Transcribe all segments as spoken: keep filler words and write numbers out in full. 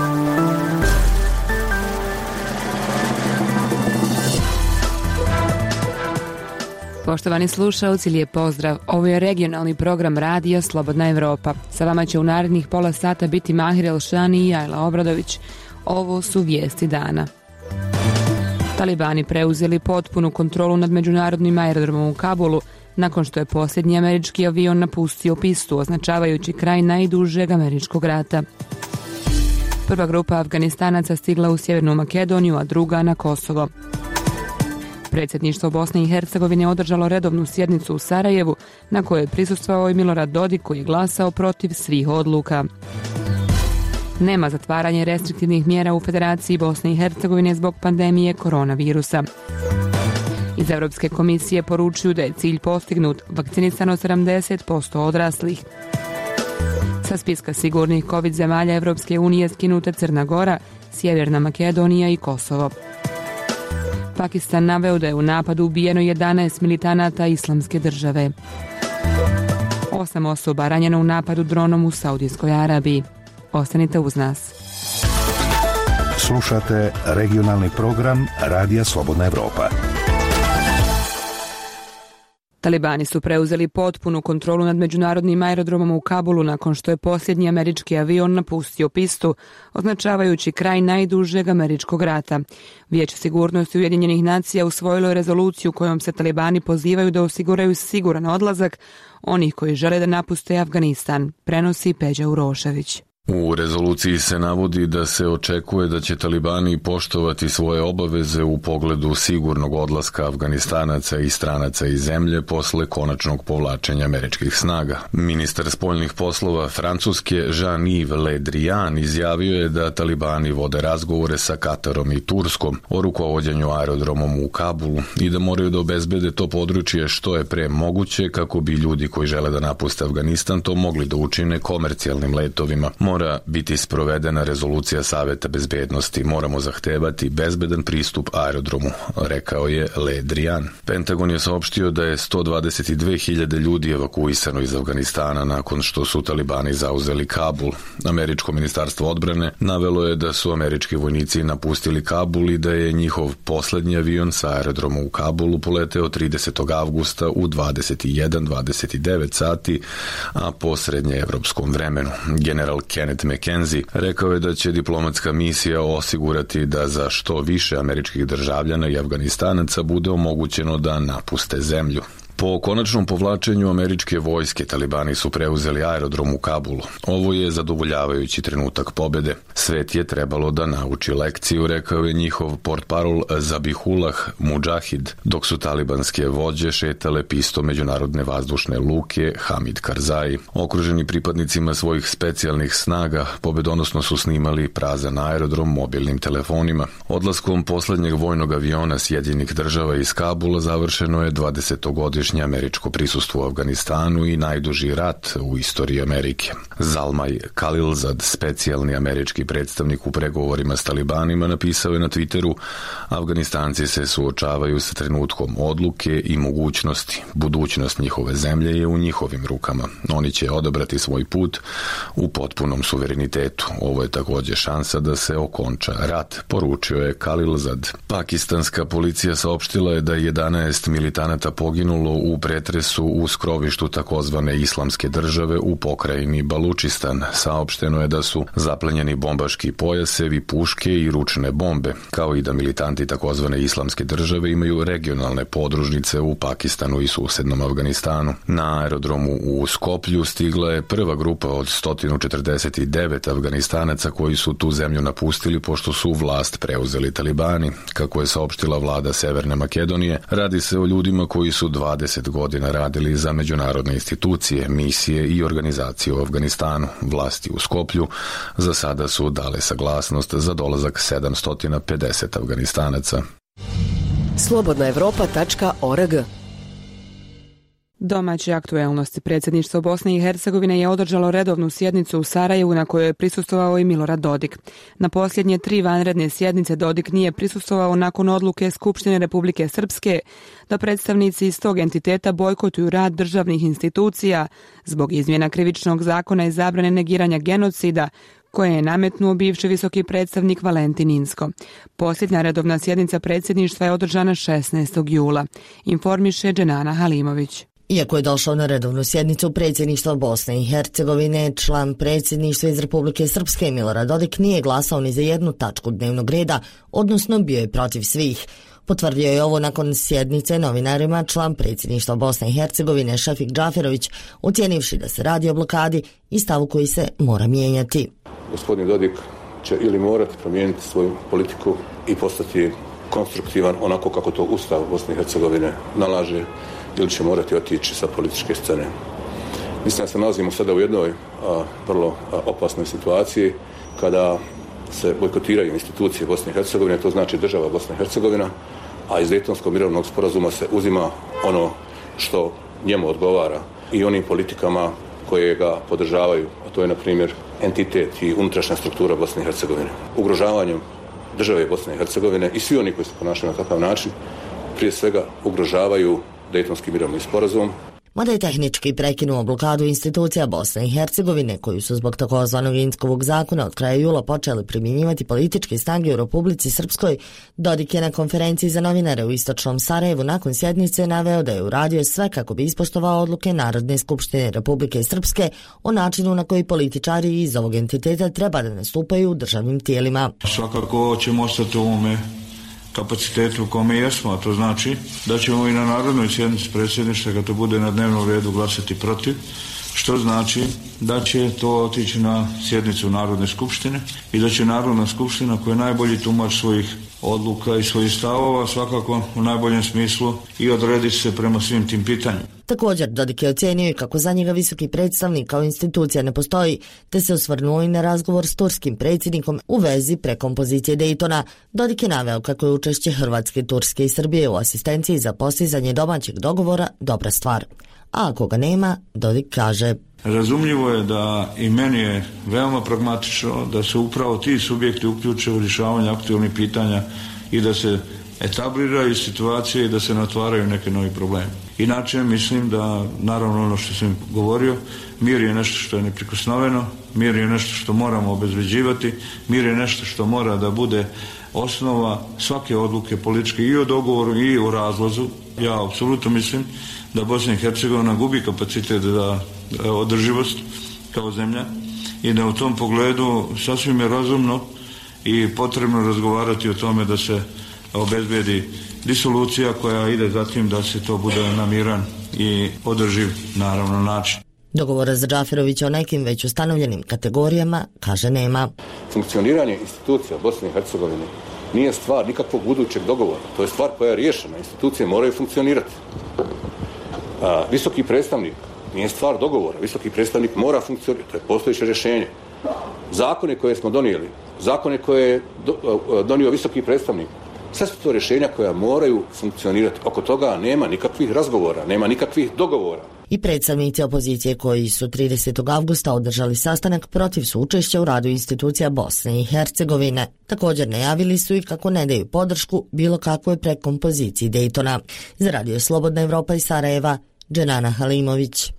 Poštovani slušalci, lijep pozdrav. Ovo je regionalni program Radija Slobodna Evropa. Sa vama će u narednih pola sata biti Mahir Elšani i Ajla Obradović. Ovo su vijesti dana. Talibani preuzeli potpunu kontrolu nad međunarodnim aerodromom u Kabulu nakon što je posljednji američki avion napustio pistu, označavajući kraj najdužeg američkog rata. Prva grupa Afganistanaca stigla u Sjevernu Makedoniju, a druga na Kosovo. Predsjedništvo Bosne i Hercegovine održalo redovnu sjednicu u Sarajevu, na kojoj je prisustvovao i Milorad Dodik, koji je glasao protiv svih odluka. Nema zatvaranja restriktivnih mjera u Federaciji Bosne i Hercegovine zbog pandemije koronavirusa. Iz Europske komisije poručuju da je cilj postignut, vakcinisano sedamdeset posto odraslih. Sa spiska sigurnih COVID zemalja Evropske unije skinute Crna Gora, Sjeverna Makedonija i Kosovo. Pakistan naveo da je u napadu ubijeno jedanaest militanata Islamske države. Osam osoba ranjeno u napadu dronom u Saudijskoj Arabiji. Ostanite uz nas. Slušate regionalni program Radija Slobodna Evropa. Talibani su preuzeli potpunu kontrolu nad međunarodnim aerodromom u Kabulu nakon što je posljednji američki avion napustio pistu, označavajući kraj najdužeg američkog rata. Vijeće sigurnosti Ujedinjenih nacija usvojilo je rezoluciju kojom se Talibani pozivaju da osiguraju siguran odlazak onih koji žele da napuste Afganistan, prenosi Peđa Urošević. U rezoluciji se navodi da se očekuje da će Talibani poštovati svoje obaveze u pogledu sigurnog odlaska Afganistanaca i stranaca iz zemlje posle konačnog povlačenja američkih snaga. Ministar spoljnih poslova Francuske Jean-Yves Le Drian izjavio je da Talibani vode razgovore sa Katarom i Turskom o rukovođenju aerodromom u Kabulu i da moraju da obezbede to područje što je pre moguće kako bi ljudi koji žele da napuste Afganistan to mogli da učine komercijalnim letovima. Mora biti sprovedena rezolucija Saveta bezbednosti. Moramo zahtevati bezbedan pristup aerodromu, rekao je Le Drian. Pentagon je saopštio da je sto dvadeset dve hiljade ljudi evakuisano iz Afganistana nakon što su Talibani zauzeli Kabul. Američko ministarstvo odbrane navelo je da su američki vojnici napustili Kabul i da je njihov poslednji avion sa aerodroma u Kabulu poleteo tridesetog avgusta u dvadeset jedan dvadeset devet sati, a po srednjeevropskom vremenu. General Kenneth McKenzie rekao je da će diplomatska misija osigurati da za što više američkih državljana i Afganistanaca bude omogućeno da napuste zemlju. Po konačnom povlačenju američke vojske, Talibani su preuzeli aerodrom u Kabulu. Ovo je zadovoljavajući trenutak pobjede. Svet je trebalo da nauči lekciju, rekao je njihov portparol Zabihullah Mujahid, dok su talibanske vođe šetale pistom međunarodne vazdušne luke Hamid Karzai. Okruženi pripadnicima svojih specijalnih snaga, pobjedonosno su snimali prazan aerodrom mobilnim telefonima. Odlaskom poslednjeg vojnog aviona Sjedinjenih država iz Kabula završeno je dvadesetogodišnje američko prisustvo u Afganistanu i najduži rat u istoriji Amerike. Zalmaj Khalilzad, specijalni američki predstavnik u pregovorima s Talibanima, napisao je na Twitteru: Afganistanci se suočavaju sa trenutkom odluke i mogućnosti. Budućnost njihove zemlje je u njihovim rukama. Oni će odabrati svoj put u potpunom suverenitetu. Ovo je također šansa da se okonča rat, poručio je Khalilzad. Pakistanska policija saopštila je da je jedanaest militanata poginulo u pretresu u skrovištu takozvane Islamske države u pokrajini Balučistan. Saopšteno je da su zaplenjeni bombaški pojasevi, puške i ručne bombe, kao i da militanti takozvane Islamske države imaju regionalne podružnice u Pakistanu i susednom Afganistanu. Na aerodromu u Skoplju stigla je prva grupa od sto četrdeset devet Afganistanaca koji su tu zemlju napustili pošto su vlast preuzeli Talibani. Kako je saopštila vlada Severne Makedonije, radi se o ljudima koji su dvadeset godina radili za međunarodne institucije, misije i organizacije u Afganistanu. Vlasti u Skoplju za sada su dale saglasnost za dolazak sedamsto pedeset Afganistanaca. slobodna evropa tačka org. Domaće aktuelnosti. Predsjedništvo Bosne i Hercegovine je održalo redovnu sjednicu u Sarajevu na kojoj je prisustvovao i Milorad Dodik. Na posljednje tri vanredne sjednice Dodik nije prisustvovao nakon odluke Skupštine Republike Srpske da predstavnici iz tog entiteta bojkotuju rad državnih institucija zbog izmjena krivičnog zakona i zabrane negiranja genocida koje je nametnuo bivši visoki predstavnik Valentin Inzko. Posljednja redovna sjednica predsjedništva je održana šesnaestog jula, informiše Dženana Halimović. Iako je došao na redovnu sjednicu predsjedništva Bosne i Hercegovine, član predsjedništva iz Republike Srpske Milorad Dodik nije glasao ni za jednu tačku dnevnog reda, odnosno bio je protiv svih. Potvrdio je ovo nakon sjednice novinarima član predsjedništva Bosne i Hercegovine Šefik Džaferović, ocijenivši da se radi o blokadi i stavu koji se mora mijenjati. Gospodin Dodik će ili morati promijeniti svoju politiku i postati konstruktivan onako kako to Ustav Bosne i Hercegovine nalaže, ili će morati otići sa političke scene. Mislim da se nalazimo sada u jednoj a, vrlo a, opasnoj situaciji kada se bojkotiraju institucije Bosne i Hercegovine, to znači država Bosna i Hercegovina, a iz Dejtonskog mirovnog sporazuma se uzima ono što njemu odgovara i onim politikama koje ga podržavaju, a to je na primjer entitet i unutrašnja struktura Bosne i Hercegovine. Ugrožavanjem države Bosne i Hercegovine i svi oni koji se ponašaju na takav način prije svega ugrožavaju Dejtonski mirovni sporazum. Mada je tehnički prekinuo blokadu institucija Bosne i Hercegovine, koju su zbog takozvanog Inzkovog zakona od kraja jula počeli primjenjivati političke snage u Republici Srpskoj, Dodik je na konferenciji za novinare u istočnom Sarajevu nakon sjednice naveo da je uradio sve kako bi ispoštovao odluke Narodne skupštine Republike Srpske o načinu na koji političari iz ovog entiteta treba da nastupaju u državnim tijelima. Svakako ćemo ostati u ovome kapacitetu u kome jesmo, a to znači da ćemo i na narodnoj sjednici predsjedništva, kad to bude na dnevnom redu, glasati protiv, što znači da će to otići na sjednicu Narodne skupštine i da će Narodna skupština, koja je najbolji tumač svojih odluka i svojih stavova, svakako u najboljem smislu i odrediti se prema svim tim pitanjima. Također, Dodik je ocijenio i kako za njega visoki predstavnik kao institucija ne postoji, te se osvrnuo i na razgovor s turskim predsjednikom u vezi prekompozicije Dejtona. Dodik je naveo kako je učešće Hrvatske, Turske i Srbije u asistenciji za postizanje domaćeg dogovora dobra stvar. A ako ga nema, Dodik kaže: razumljivo je da i meni je veoma pragmatično da se upravo ti subjekti uključe u rješavanje aktualnih pitanja i da se etabliraju situacije i da se natvaraju neke novi problemi. Inače, mislim da, naravno, ono što sam govorio, mir je nešto što je neprikosnoveno, mir je nešto što moramo obezbeđivati, mir je nešto što mora da bude osnova svake odluke političke i o dogovoru i o razlozu. Ja apsolutno mislim da Bosna i Hercegovina gubi kapacitet za održivost kao zemlja i da u tom pogledu sasvim je razumno i potrebno razgovarati o tome da se obezbedi disolucija koja ide za tim da se to bude na miran i održiv, naravno, način. Dogovora za Džaferovića o nekim već ustanovljenim kategorijama, kaže, nema. Funkcioniranje institucija Bosne i Hercegovine nije stvar nikakvog budućeg dogovora. To je stvar koja je riješena. Institucije moraju funkcionirati. A, visoki predstavnik nije stvar dogovora. Visoki predstavnik mora funkcionirati. To je postojeće rješenje. Zakone koje smo donijeli, zakone koje je do, donio visoki predstavnik, sve su to rješenja koja moraju funkcionirati. Oko toga nema nikakvih razgovora, nema nikakvih dogovora. I predstavnici opozicije koji su tridesetog avgusta održali sastanak protiv su učešća u radu institucija Bosne i Hercegovine. Također najavili su i kako ne daju podršku bilo kakvoj prekompoziciji Dejtona. Za Radio Slobodna Evropa iz Sarajeva, Dženana Halimović.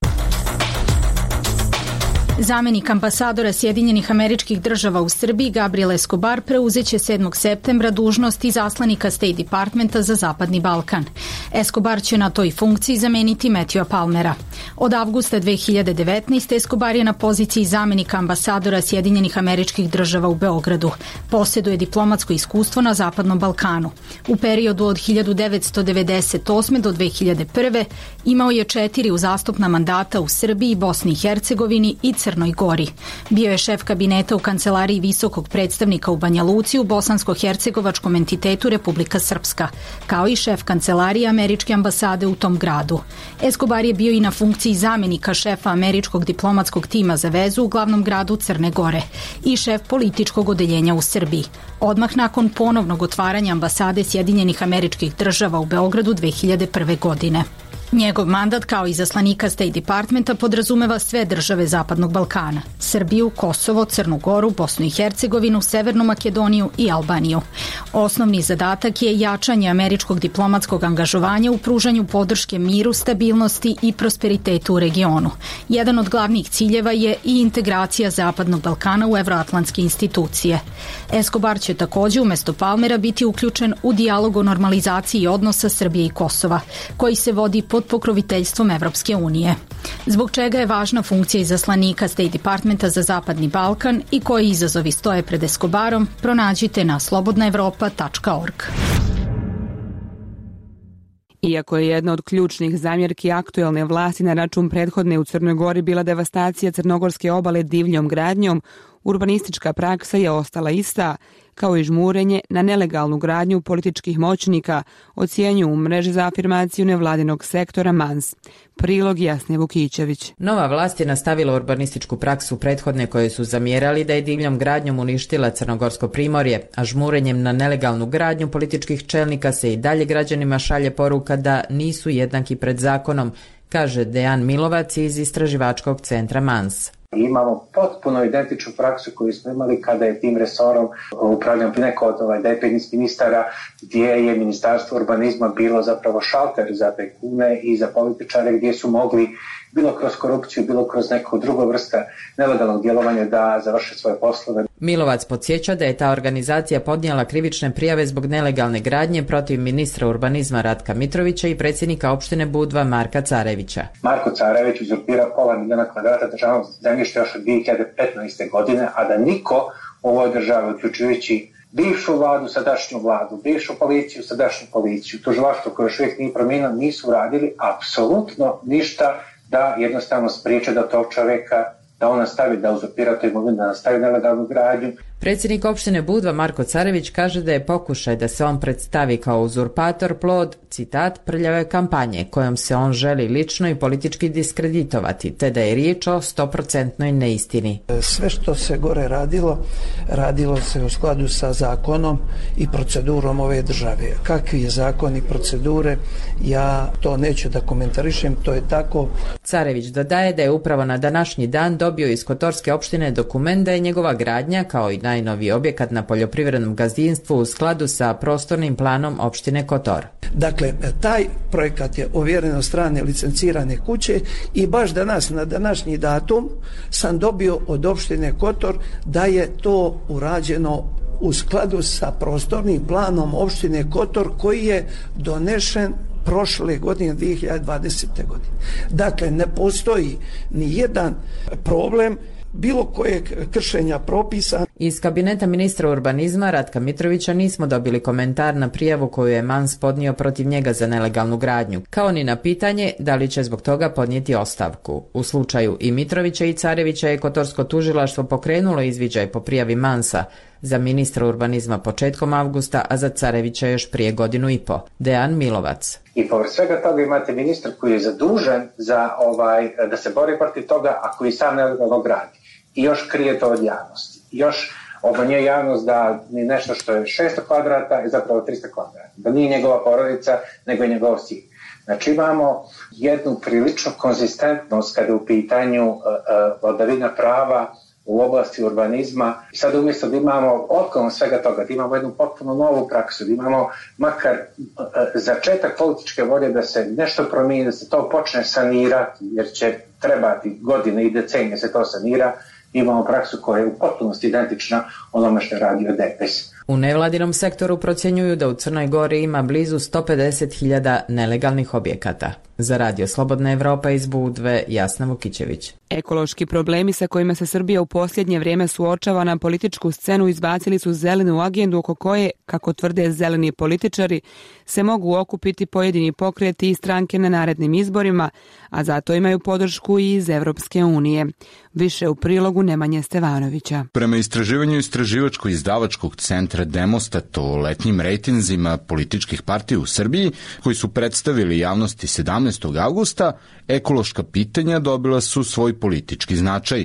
Zamenik ambasadora Sjedinjenih Američkih Država u Srbiji Gabriel Escobar preuzeće sedmog septembra dužnost izaslanika State Departmenta za Zapadni Balkan. Escobar će na toj funkciji zameniti Matthewa Palmera. Od avgusta dve hiljade devetnaeste. Escobar je na poziciji zamenika ambasadora Sjedinjenih Američkih Država u Beogradu. Posjeduje diplomatsko iskustvo na Zapadnom Balkanu. U periodu od hiljadu devetsto devedeset osme. do dve hiljade prve. imao je četiri uzastopna mandata u Srbiji, Bosni i Hercegovini i Crnoj Gori. Bio je šef kabineta u kancelariji visokog predstavnika u Banja Luci u bosansko-hercegovačkom entitetu Republika Srpska, kao i šef kancelarije američke ambasade u tom gradu. Escobar je bio i na funkciji zamenika šefa američkog diplomatskog tima za vezu u glavnom gradu Crne Gore i šef političkog odeljenja u Srbiji. Odmah nakon ponovnog otvaranja ambasade Sjedinjenih Američkih Država u Beogradu dve hiljade prve. godine. Njegov mandat kao izaslanika State Departmenta podrazumeva sve države Zapadnog Balkana, Srbiju, Kosovo, Crnu Goru, Bosnu i Hercegovinu, Severnu Makedoniju i Albaniju. Osnovni zadatak je jačanje američkog diplomatskog angažovanja u pružanju podrške miru, stabilnosti i prosperitetu u regionu. Jedan od glavnih ciljeva je i integracija Zapadnog Balkana u evroatlantske institucije. Escobar će takođe umesto Palmera biti uključen u dijalog o normalizaciji odnosa Srbije i Kosova, koji se vodi pod pokroviteljstvom Evropske unije. Zbog čega je važna funkcija izaslanika State Departmenta za Zapadni Balkan i koji izazovi stoje pred Escobarom, pronađite na slobodna evropa tačka org. Iako je jedna od ključnih zamjerki aktuelne vlasti na račun prethodne u Crnoj Gori bila devastacija crnogorske obale divljom gradnjom, urbanistička praksa je ostala ista, kao i žmurenje na nelegalnu gradnju političkih moćnika, ocjenjuju u mreži za afirmaciju nevladinog sektora Mans. Prilog Jasne Vukićević. Nova vlast je nastavila urbanističku praksu prethodne koje su zamjerali da je divljom gradnjom uništila Crnogorsko primorje, a žmurenjem na nelegalnu gradnju političkih čelnika se i dalje građanima šalje poruka da nisu jednaki pred zakonom, kaže Dejan Milovac iz istraživačkog centra Mans. Imamo potpuno identičnu praksu koju smo imali kada je tim resorom upravljao neko od ovaj, dependentnih ministara, gdje je ministarstvo urbanizma bilo zapravo šalter za tajkune i za političare, gdje su mogli bilo kroz korupciju, bilo kroz neko drugo vrsta nelegalnog djelovanja da završe svoje poslove. Milovac podsjeća da je ta organizacija podnijela krivične prijave zbog nelegalne gradnje protiv ministra urbanizma Ratka Mitrovića i predsjednika opštine Budva Marka Carevića. Marko Carević uzurpira pola milijuna kvadrata državnog zemljišta još od dvije hiljade petnaeste. godine, a da niko u ovoj državi, uključujući bivšu vladu, sadašnju vladu, bivšu policiju, sadašnju policiju, tužilaštvo koje još uvijek nije promijenilo, nisu radili apsolutno ništa da jednostavno spriječe da tog čovjeka, da on nastavi da uzurpira tu imovinu, da nastavi nelegalnu gradnju. Predsjednik opštine Budva Marko Carević kaže da je pokušaj da se on predstavi kao uzurpator plod, citat, prljave kampanje kojom se on želi lično i politički diskreditovati, te da je riječ o stoprocentnoj neistini. Sve što se gore radilo, radilo se u skladu sa zakonom i procedurom ove države. Kakvi je zakon i procedure, ja to neću da komentarišem, to je tako. Carević dodaje da je upravo na današnji dan dobio iz Kotorske opštine dokument da je njegova gradnja, kao i najnoviji objekat na poljoprivrednom gazdinstvu u skladu sa prostornim planom opštine Kotor. Dakle, taj projekat je ovjeren od strane licencirane kuće i baš danas, na današnji datum, sam dobio od opštine Kotor da je to urađeno u skladu sa prostornim planom opštine Kotor koji je donešen prošle godine, dvije hiljade dvadesete. godine. Dakle, ne postoji ni jedan problem bilo kojeg kršenja propisa. Iz kabineta ministra urbanizma Ratka Mitrovića nismo dobili komentar na prijavu koju je Mans podnio protiv njega za nelegalnu gradnju, kao ni na pitanje da li će zbog toga podnijeti ostavku. U slučaju i Mitrovića i Carevića je Kotorsko tužilaštvo pokrenulo izviđaj po prijavi Mansa za ministra urbanizma početkom avgusta, a za Carevića još prije godinu i po. Dejan Milovac. I povrh svega toga imate ministar koji je zadužen za ovaj, da se bori protiv toga, a koji sam nelegalno gradi. I još krije to od javnosti. Još obmanjuje javnost da ni nešto što je šesto kvadrata je zapravo tristo kvadrata. Da nije njegova porodica, nego je njegov sin. Znači imamo jednu priličnu konzistentnost kada je u pitanju uh, uh, vladavina prava u oblasti urbanizma. I sad umjesto da imamo otklon svega toga, da imamo jednu potpuno novu praksu, da imamo makar uh, začetak političke volje da se nešto promijeni, da se to počne sanirati, jer će trebati godine i decenije se to sanira, imamo praksu koja je u potpunosti identična onome što je radio D P S. U nevladinom sektoru procjenjuju da u Crnoj Gori ima blizu sto pedeset hiljada nelegalnih objekata. Za Radio Slobodna Evropa iz Budve, Jasna Vukićević. Ekološki problemi sa kojima se Srbija u posljednje vrijeme suočava na političku scenu izbacili su zelenu agendu oko koje, kako tvrde zeleni političari, se mogu okupiti pojedini pokreti i stranke na narednim izborima, a zato imaju podršku i iz Evropske unije. Više u prilogu Nemanje Stevanovića. Prema istraživanju istraživačko-izdavačkog centra Demostat o letnjim rejtinzima političkih partija u Srbiji, koji su predstavili javnosti sedamnaestog avgusta, ekološka pitanja dobila su svoj politički značaj.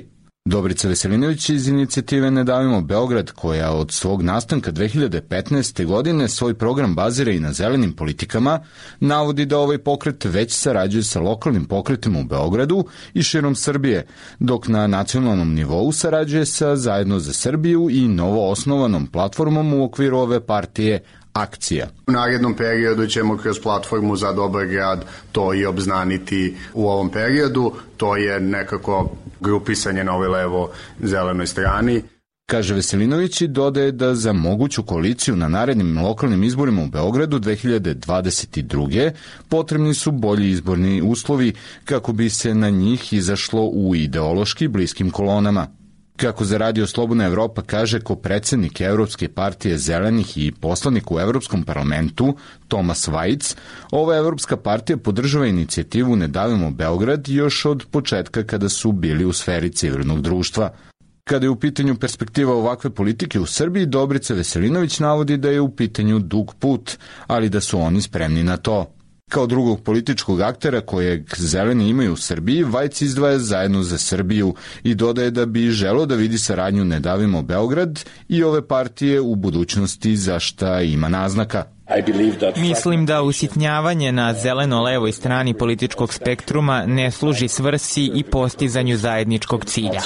Dobrica Veselinović iz inicijative Ne davimo Beograd, koja od svog nastanka dve hiljade petnaeste. godine svoj program bazira i na zelenim politikama, navodi da ovaj pokret već sarađuje sa lokalnim pokretima u Beogradu i širom Srbije, dok na nacionalnom nivou sarađuje sa Zajedno za Srbiju i novo osnovanom platformom u okviru ove partije Akcija. U narednom periodu ćemo kroz platformu za dobar grad to i obznaniti u ovom periodu. To je nekako grupisanje na ovoj levo zelenoj strani. Kaže Veselinović i dodaje da za moguću koaliciju na narednim lokalnim izborima u Beogradu dve hiljade dvadeset druge. potrebni su bolji izborni uslovi kako bi se na njih izašlo u ideološki bliskim kolonama. Kako za Radio Slobodna Evropa kaže kopredsednik Evropske partije zelenih i poslanik u Evropskom parlamentu Tomas Vajc, ova Evropska partija podržava inicijativu Ne davimo Beograd još od početka kada su bili u sferi civilnog društva. Kada je u pitanju perspektiva ovakve politike u Srbiji, Dobrica Veselinović navodi da je u pitanju dug put, ali da su oni spremni na to. Kao drugog političkog aktera kojeg zeleni imaju u Srbiji, Vajc izdvaja Zajedno za Srbiju i dodaje da bi želeo da vidi saradnju Ne davimo Beograd i ove partije u budućnosti, za šta ima naznaka. Mislim da usitnjavanje na zeleno-levoj strani političkog spektruma ne služi svrsi i postizanju zajedničkog cilja.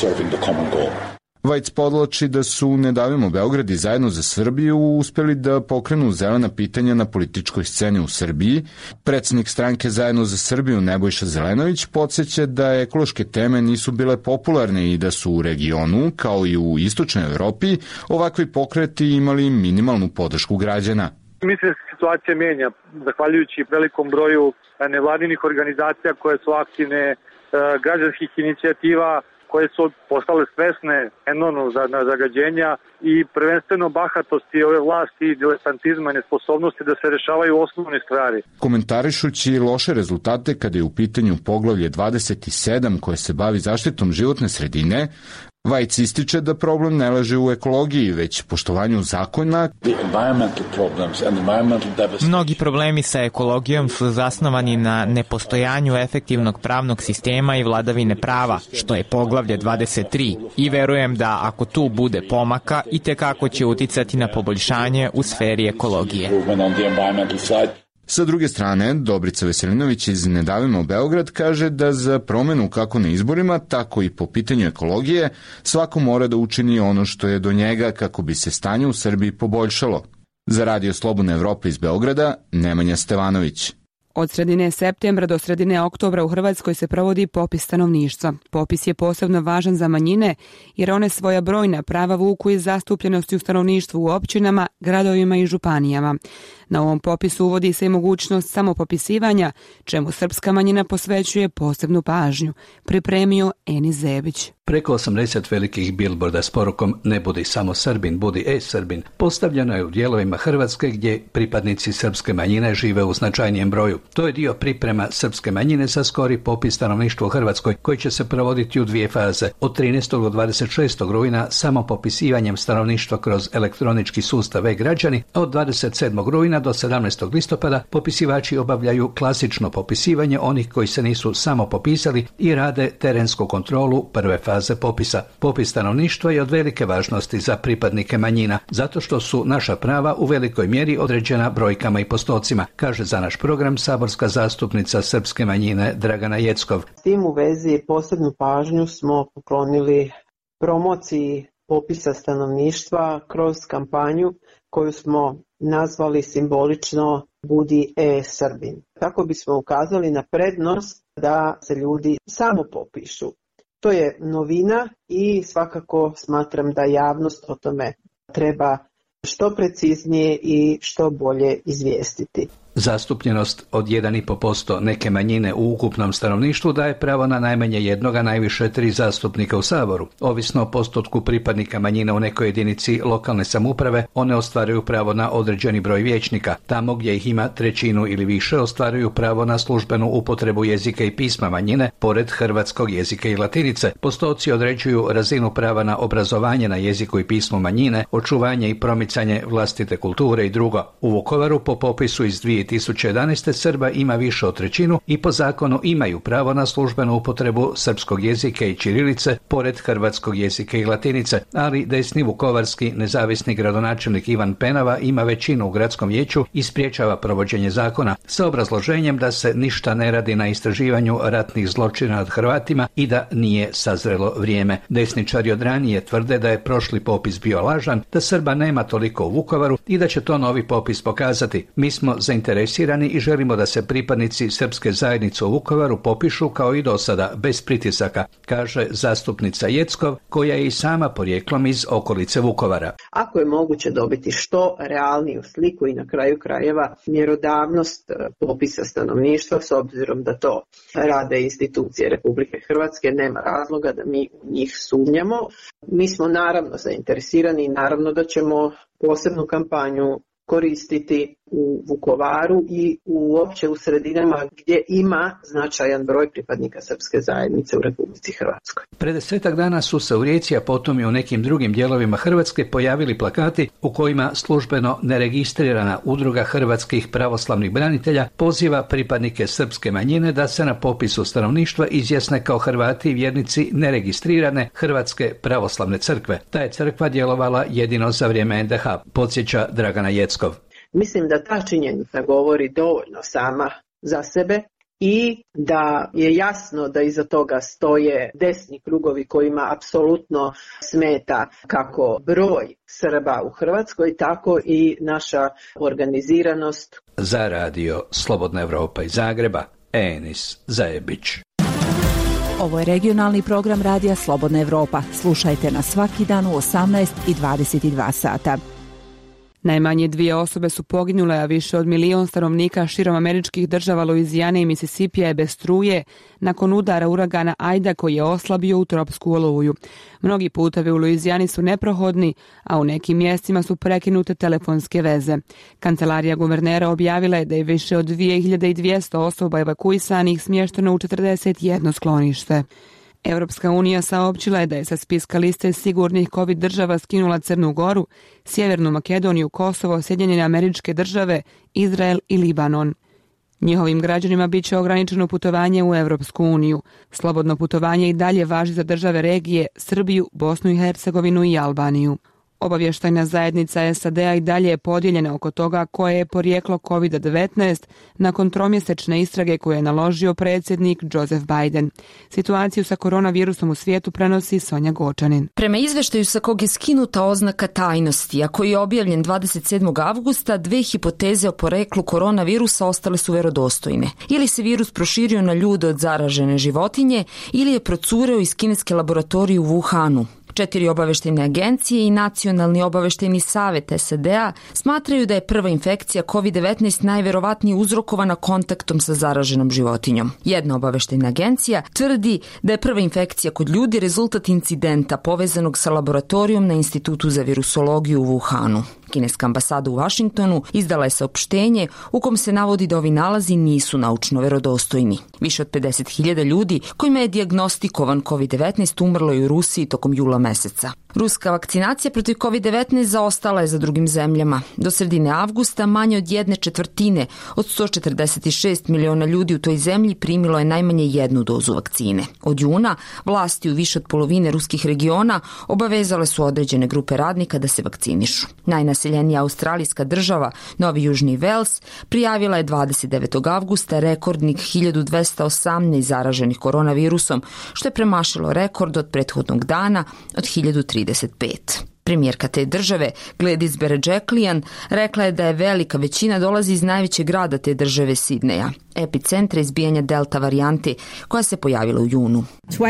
Vajc podloči da su Ne davimo Beograd i Zajedno za Srbiju uspeli da pokrenu zelena pitanja na političkoj sceni u Srbiji. Predsednik stranke Zajedno za Srbiju Nebojša Zelenović podsjeća da ekološke teme nisu bile popularne i da su u regionu, kao i u istočnoj Evropi, ovakvi pokreti imali minimalnu podršku građana. Mislim da se situacija menja, zahvaljujući velikom broju nevladinih organizacija koje su aktivne, građanskih inicijativa, koje su postale svesne enormnog zagađenja i prvenstveno bahatosti ove vlasti i diletantizma i nesposobnosti da se rešavaju osnovne stvari. Komentarišući loše rezultate kada je u pitanju poglavlje dvadeset sedam koje se bavi zaštitom životne sredine, Vajc ističe da problem ne leži u ekologiji, već poštovanju zakona. Mnogi problemi sa ekologijom su zasnovani na nepostojanju efektivnog pravnog sistema i vladavine prava, što je poglavlje dvadeset tri, i verujem da ako tu bude pomaka, i tekako će uticati na poboljšanje u sferi ekologije. Sa druge strane, Dobrica Veselinović iz Ne davimo Beograd kaže da za promenu kako na izborima, tako i po pitanju ekologije, svako mora da učini ono što je do njega kako bi se stanje u Srbiji poboljšalo. Za Radio Slobodna Evropa iz Beograda, Nemanja Stevanović. Od sredine septembra do sredine oktobra u Hrvatskoj se provodi popis stanovništva. Popis je posebno važan za manjine jer one svoja brojna prava vuku iz zastupljenosti u stanovništvu u općinama, gradovima i županijama. Na ovom popisu uvodi se i mogućnost samopopisivanja, čemu srpska manjina posvećuje posebnu pažnju, pripremio Eni Zebić. Preko osamdeset velikih bilborda s porukom "Ne budi samo Srbin, budi e-Srbin" postavljeno je u dijelovima Hrvatske gdje pripadnici srpske manjine žive u značajnijem broju. To je dio priprema srpske manjine za skori popis stanovništva u Hrvatskoj, koji će se provoditi u dvije faze. Od trinaestog do dvadeset šestog rujna samopopisivanjem stanovništva kroz elektronički sustav e-građani, a od dvadeset sedmog rujna do sedamnaestog listopada popisivači obavljaju klasično popisivanje onih koji se nisu samo popisali i rade terensku kontrolu prve faze popisa. Popis stanovništva je od velike važnosti za pripadnike manjina, zato što su naša prava u velikoj mjeri određena brojkama i postocima, kaže za naš program saborska zastupnica srpske manjine Dragana Jeckov. S tim u vezi posebnu pažnju smo poklonili promociji popisa stanovništva kroz kampanju koju smo nazvali simbolično "Budi e-Srbin". Tako bismo ukazali na prednost da se ljudi samo popišu. To je novina i svakako smatram da javnost o tome treba što preciznije i što bolje izvijestiti. Zastupljenost od jedan i po posto neke manjine u ukupnom stanovništvu daje pravo na najmanje jednog, a najviše tri zastupnika u Saboru. Ovisno o postotku pripadnika manjina u nekoj jedinici lokalne samouprave, one ostvaruju pravo na određeni broj vijećnika. Tamo gdje ih ima trećinu ili više, ostvaruju pravo na službenu upotrebu jezika i pisma manjine, pored hrvatskog jezika i latinice. Postoci određuju razinu prava na obrazovanje na jeziku i pismu manjine, očuvanje i promicanje vlastite kulture i drugo. U Vukovaru po popisu iz dvije tisuće jedanaeste. Srba ima više od trećinu i po zakonu imaju pravo na službenu upotrebu srpskog jezika i ćirilice, pored hrvatskog jezika i latinice, ali desni vukovarski nezavisni gradonačelnik Ivan Penava ima većinu u gradskom vijeću i spriječava provođenje zakona sa obrazloženjem da se ništa ne radi na istraživanju ratnih zločina nad Hrvatima i da nije sazrelo vrijeme. Desničari od ranije tvrde da je prošli popis bio lažan, da Srba nema toliko u Vukovaru i da će to novi popis pokazati. Mi smo zainteresirani i želimo da se pripadnici srpske zajednice u Vukovaru popišu kao i do sada, bez pritisaka, kaže zastupnica Jeckov, koja je i sama porijeklom iz okolice Vukovara. Ako je moguće dobiti što realniju sliku i na kraju krajeva mjerodavnost popisa stanovništva, s obzirom da to rade institucije Republike Hrvatske, nema razloga da mi u njih sumnjamo. Mi smo naravno zainteresirani i naravno da ćemo posebnu kampanju koristiti u Vukovaru i uopće u sredinama gdje ima značajan broj pripadnika srpske zajednice u Republici Hrvatskoj. Pred desetak dana su se u Rijeci, a potom i u nekim drugim dijelovima Hrvatske pojavili plakati u kojima službeno neregistrirana udruga hrvatskih pravoslavnih branitelja poziva pripadnike srpske manjine da se na popisu stanovništva izjasne kao Hrvati i vjernici neregistrirane Hrvatske pravoslavne crkve. Ta je crkva djelovala jedino za vrijeme en de ha, podsjeća Dragana Jeckov. Mislim da ta činjenica govori dovoljno sama za sebe i da je jasno da iza toga stoje desni krugovi kojima apsolutno smeta kako broj Srba u Hrvatskoj, tako i naša organiziranost. Za radio Slobodna Evropa iz Zagreba, Enis Zajebić. Ovo je regionalni program radija Slobodna Evropa. Slušajte nas svaki dan u osamnaest i dvadeset dva sata. Najmanje dvije osobe su poginule, a više od milion stanovnika širom američkih država Luizijane i Misisipija je bez struje nakon udara uragana Aida koji je oslabio u tropsku oluju. Mnogi putevi u Luizijani su neprohodni, a u nekim mjestima su prekinute telefonske veze. Kancelarija guvernera objavila je da je više od dvije hiljade dvjesto osoba evakuisanih smješteno u četrdeset jedno sklonište. Europska unija saopćila je da je sa spiska liste sigurnih COVID država skinula Crnu Goru, Sjevernu Makedoniju, Kosovo, Sjedinjene Američke Države, Izrael i Libanon. Njihovim građanima bit će ograničeno putovanje u Europsku uniju. Slobodno putovanje i dalje važi za države regije Srbiju, Bosnu i Hercegovinu i Albaniju. Obavještajna zajednica es a de a i dalje je podijeljena oko toga koje je porijeklo kovid devetnaest nakon tromjesečne istrage koju je naložio predsjednik Joseph Biden. Situaciju sa koronavirusom u svijetu prenosi Sonja Gočanin. Prema izveštaju sa kog je skinuta oznaka tajnosti, a koji je objavljen dvadeset sedmog avgusta, dve hipoteze o poreklu koronavirusa ostale su vjerodostojne. Ili se virus proširio na ljude od zaražene životinje, ili je procureo iz kineske laboratorije u Wuhanu. Četiri obaveštajne agencije i Nacionalni obaveštajni savjet es a de a smatraju da je prva infekcija kovid devetnaest najvjerovatnije uzrokovana kontaktom sa zaraženom životinjom. Jedna obaveštajna agencija tvrdi da je prva infekcija kod ljudi rezultat incidenta povezanog sa laboratorijom na Institutu za virusologiju u Wuhanu. Kineska ambasada u Vašingtonu izdala je saopštenje u kom se navodi da ovi nalazi nisu naučno vjerodostojni. Više od pedeset hiljada ljudi kojima je dijagnostikovan kovid devetnaest umrlo je u Rusiji tokom jula meseca. Ruska vakcinacija protiv kovid devetnaest zaostala je za drugim zemljama. Do sredine avgusta manje od jedne četvrtine od sto četrdeset šest miliona ljudi u toj zemlji primilo je najmanje jednu dozu vakcine. Od juna vlasti u više od polovine ruskih regiona obavezale su određene grupe radnika da se vakcinišu. Najnaseljenija australijska država, Novi Južni Vels, prijavila je dvadeset devetog avgusta rekordnih hiljadu dvesta osamnaest zaraženih koronavirusom, što je premašilo rekord od prethodnog dana od hiljadu trideset pet. Premijerka te države, Gladys Berejiklian, rekla je da je velika većina dolazi iz najvećeg grada te države, Sidneja, epicentra izbijanja delta varijante koja se pojavila u junu.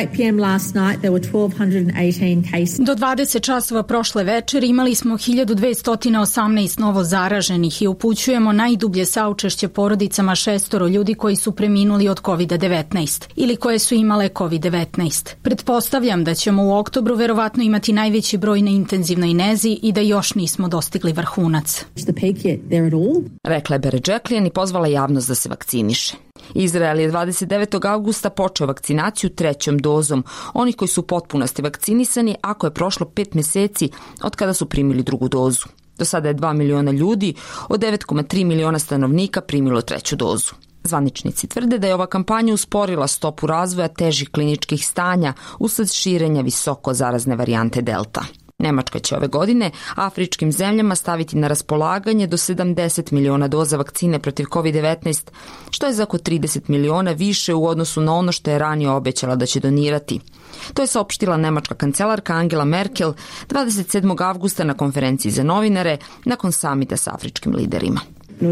Do dvadeset časova prošle večeri imali smo hiljadu dvesta osamnaest novo zaraženih i upućujemo najdublje saučešće porodicama šestoro ljudi koji su preminuli od kovid devetnaest ili koje su imale kovid devetnaest. Pretpostavljam da ćemo u oktobru verovatno imati najveći broj na intenzivnoj nezi i da još nismo dostigli vrhunac. Rekla je Berejiklian i pozvala javnost da se vakciniše. Izrael je dvadeset devetog avgusta počeo vakcinaciju trećom dozom onih koji su potpunosti vakcinisani ako je prošlo pet mjeseci od kada su primili drugu dozu. Do sada je dva miliona ljudi od devet zarez tri miliona stanovnika primilo treću dozu. Zvaničnici tvrde da je ova kampanja usporila stopu razvoja težih kliničkih stanja usled širenja visoko zarazne varijante Delta. Nemačka će ove godine afričkim zemljama staviti na raspolaganje do sedamdeset miliona doza vakcine protiv kovid devetnaest, što je za oko trideset miliona više u odnosu na ono što je ranije obećala da će donirati. To je saopštila nemačka kancelarka Angela Merkel dvadeset sedmog avgusta na konferenciji za novinare nakon samita s afričkim liderima.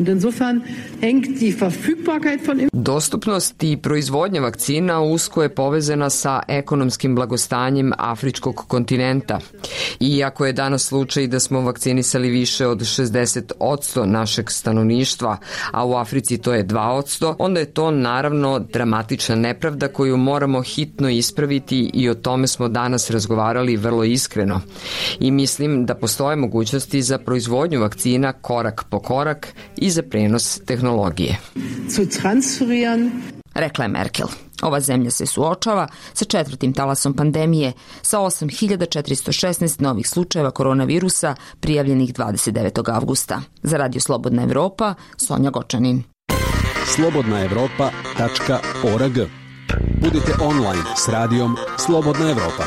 Dostupnost i proizvodnja vakcina usko je povezana sa ekonomskim blagostanjem afričkog kontinenta. Iako je danas slučaj da smo vakcinisali više od šezdeset posto našeg stanovništva, a u Africi to je dva posto, onda je to naravno dramatična nepravda koju moramo hitno ispraviti i o tome smo danas razgovarali vrlo iskreno. I mislim da postoje mogućnosti za proizvodnju vakcina korak po korak i za prenos tehnologije. Rekla je Merkel. Ova zemlja se suočava sa četvrtim talasom pandemije, sa osam hiljada četiristo šesnaest novih slučajeva koronavirusa prijavljenih dvadeset devetog avgusta. Za Radio Slobodna Evropa, Sonja Gočanin. slobodna evropa tačka org. Budite online s radijom Slobodna Evropa.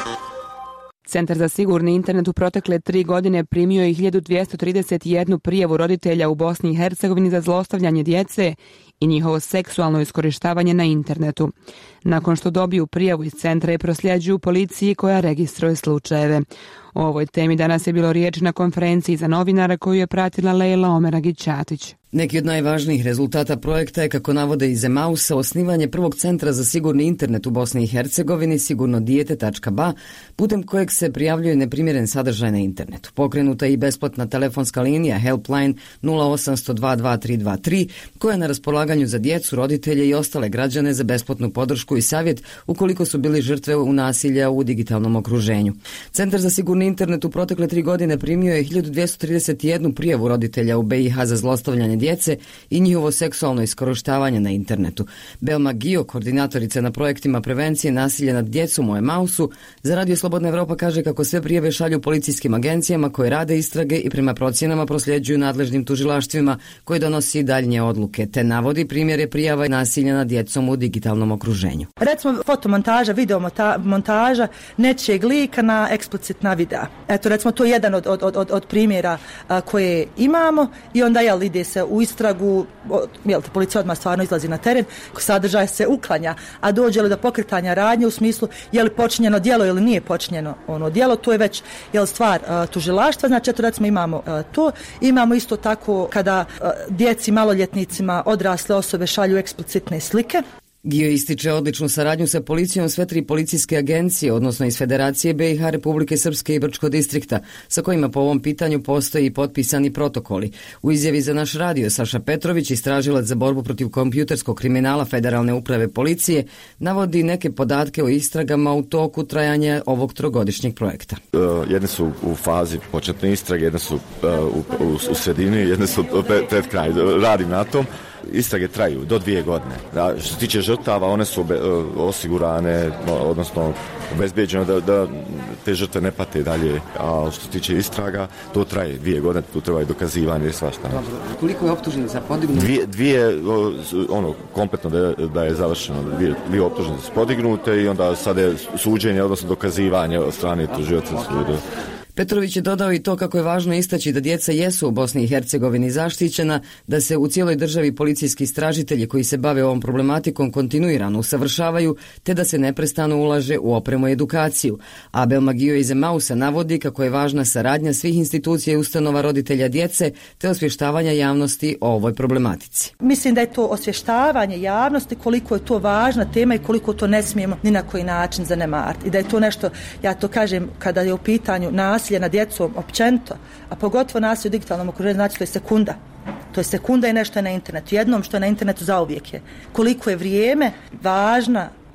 Centar za sigurni internet u protekle tri godine primio je hiljadu dvjesto trideset jednu prijavu roditelja u Bosni i Hercegovini za zlostavljanje djece i njihovo seksualno iskorištavanje na internetu. Nakon što dobiju prijavu iz centra i prosljeđuju policiji koja registruje slučajeve. O ovoj temi danas je bilo riječ na konferenciji za novinara koju je pratila Lejla Omeragić-Ćatić. Neki od najvažnijih rezultata projekta je, kako navode iz Emausa, osnivanje prvog centra za sigurni internet u Bosni i Hercegovini, sigurno dijete tačka ba, putem kojeg se prijavljuje neprimjeren sadržaj na internetu. Pokrenuta je i besplatna telefonska linija Helpline nula osam nula nula dva dva tri dva tri, koja je na raspolaganju za djecu, roditelje i ostale građane za besplatnu podršku i savjet ukoliko su bili žrtve u nasilja u digitalnom okruženju. Centar za sigurni internet u protekle tri godine primio je hiljadu dvjesto trideset jednu prijavu roditelja u be i ha za zlostavljanje djece i njihovo seksualno iskorištavanje na internetu. Belma Gio, koordinatorica na projektima prevencije nasilja nad djecom u Emausu, za Radio Slobodna Evropa kaže kako sve prijave šalju policijskim agencijama koje rade istrage i prema procjenama prosljeđuju nadležnim tužilaštvima koji donosi daljnje odluke, te navodi primjere prijava nasilja nad djecom u digitalnom okruženju. Recimo fotomontaža, videomontaža nečijeg lika na eksplicitna videa. Eto, recimo, to je jedan od, od, od, od primjera a, koje imamo i onda jel, ide se u istragu, jel, policija odmah stvarno izlazi na teren, sadržaj se uklanja, a dođe li do pokretanja radnje u smislu je li počinjeno djelo ili nije počinjeno ono djelo, to je već jel, stvar a, tužilaštva, znači eto recimo imamo a, to, imamo isto tako kada a, djeci, maloljetnicima, odrasle osobe šalju eksplicitne slike. Gio ističe odličnu saradnju sa policijom sve tri policijske agencije, odnosno iz Federacije be i ha, Republike Srpske i Brčkog distrikta, sa kojima po ovom pitanju postoji i potpisani protokoli. U izjavi za naš radio Saša Petrović, istražilac za borbu protiv kompjuterskog kriminala Federalne uprave policije, navodi neke podatke o istragama u toku trajanja ovog trogodišnjeg projekta. Uh, jedne su u fazi početne istrage, jedne su uh, u, u, u sredini, jedne su pred kraj. Radim na tom. Istrage traju do dvije godine. Da, što se tiče žrtava, one su obe, osigurane, odnosno obezbeđene da, da te žrtve ne pate dalje. A što se tiče istraga, to traje dvije godine, tu treba i dokazivanje i svašta. Dobro. Koliko je optužnica podignuto? Dvije, dvije, ono, kompletno da je, da je završeno. Dvije, dvije optužnice su podignute i onda sada je suđenje, odnosno dokazivanje od strane tužioca suda. Petrović je dodao i to kako je važno istaći da djeca jesu u Bosni i Hercegovini zaštićena, da se u cijeloj državi policijski istražitelji koji se bave ovom problematikom kontinuirano usavršavaju, te da se neprestano ulaže u opremu i edukaciju. Abel Magio iz Emausa navodi kako je važna saradnja svih institucija i ustanova roditelja djece, te osvještavanja javnosti o ovoj problematici. Mislim da je to osvještavanje javnosti, koliko je to važna tema i koliko to ne smijemo ni na koji način zanemariti. I da je to nešto, ja to kažem, kada je u pitanju nasilje nad djecom općenito, a pogotovo nasilje u digitalnom okruženju, znači to je sekunda. To je sekunda i nešto je na internetu. Jednom što je na internetu zauvijek je. Koliko je vrijeme važna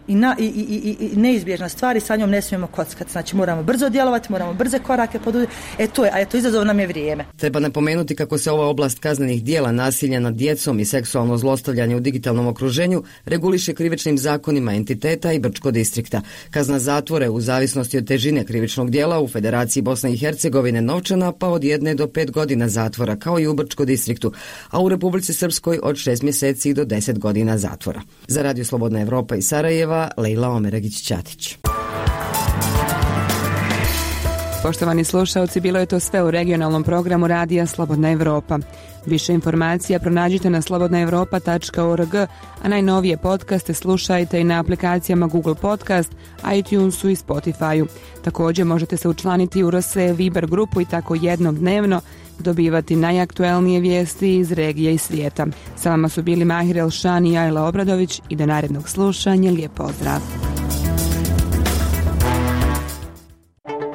i, na, i, i, i neizbježna stvar i sa njom ne smijemo kockati. Znači moramo brzo djelovati, moramo brze korake poduzeti. E to je, a eto izazov nam je vrijeme. Treba napomenuti kako se ova oblast kaznenih djela nasilja nad djecom i seksualno zlostavljanje u digitalnom okruženju reguliše krivičnim zakonima entiteta i Brčko distrikta. Kazna zatvore u zavisnosti od težine krivičnog djela u Federaciji Bosne i Hercegovine novčana pa od jedne do pet godina zatvora kao i u Brčko distriktu, a u Republici Srpskoj od šest mjeseci do deset godina zatvora. Za Radio Slobodna Evropa iz Sarajeva, Lejla Omeragić-Ćatić. Poštovani slušalci, bilo je to sve u regionalnom programu Radija Slobodna Evropa. Više informacija pronađite na slobodna evropa tačka org, a najnovije podcaste slušajte i na aplikacijama Google Podcast, iTunesu i Spotifyu. Također možete se učlaniti u R S E Viber grupu i tako jednom dnevno dobivati najaktuelnije vijesti iz regije i svijeta. Sa vama su bili Mahir Elšan i Ajla Obradović i do narednog slušanja. Lijep pozdrav!